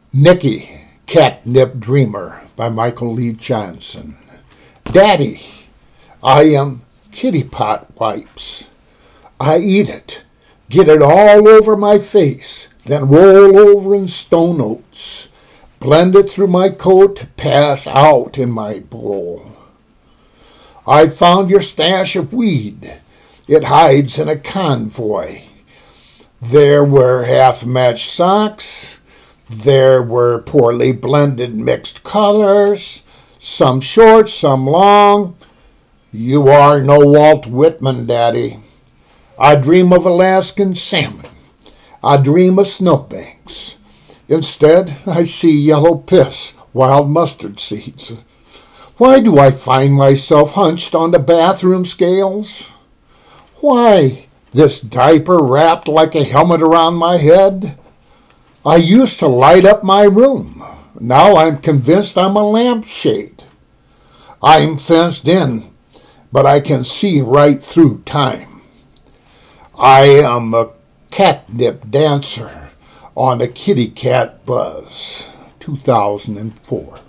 Nicky, Catnip Dreamer by Michael Lee Johnson. Daddy, I am kitty pot wipes. I eat it, get it all over my face, then roll over in stone oats, blend it through my coat, pass out in my bowl. I found your stash of weed. It hides in a convoy. There were half-matched socks. There were poorly blended mixed colors, some short, some long. You are no Walt Whitman, Daddy. I dream of Alaskan salmon. I dream of snowbanks. Instead, I see yellow piss, wild mustard seeds. Why do I find myself hunched on the bathroom scales? Why this diaper wrapped like a helmet around my head? I used to light up my room. Now I'm convinced I'm a lampshade. I'm fenced in, but I can see right through time. I am a catnip dancer on a kitty cat buzz. 2004.